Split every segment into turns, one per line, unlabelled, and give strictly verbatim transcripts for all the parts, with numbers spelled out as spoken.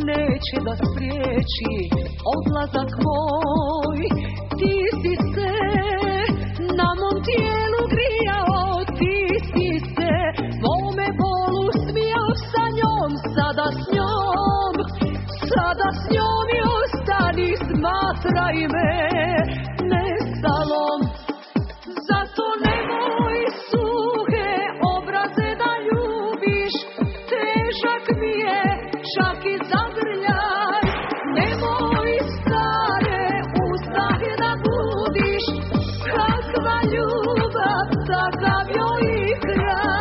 neće da spriječi odlazak moj. Ti si se na mom tijelu grijao, ti si se mome bolu smijao sa njom, sada s njom, sada s njom i ostani, smatraj me nestalom. Zato nemoj suhe obraze da ljubiš, težak mi je čak i zagrljaj. Nemoj stare uzdahe da budiš, kakva ljubav, takav joj i kraj.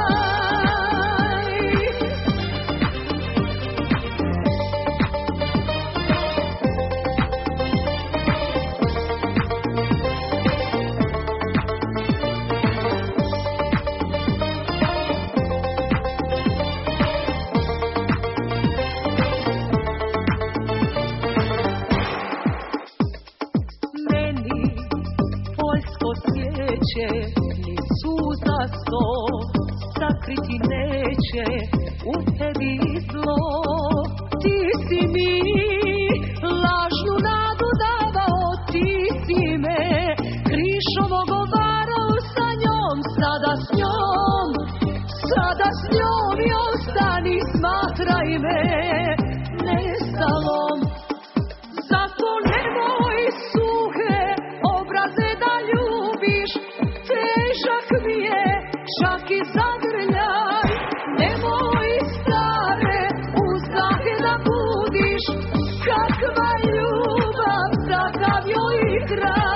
Ni suza sto sakriti neće u tebi zlo. Ti si mi lažnu nadu davao, ti si me krišom ogovarao sa njom, sada s njom, sada s njom i ostani, smatraj me nestalom. Zato nemoj suhe obraze da ljubiš, težak mi je čak i zagrljaj. Nemoj stare uzdahe da budiš, kakva ljubav, takav joj i kraj.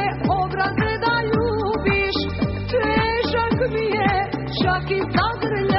Čak i zagrljaj.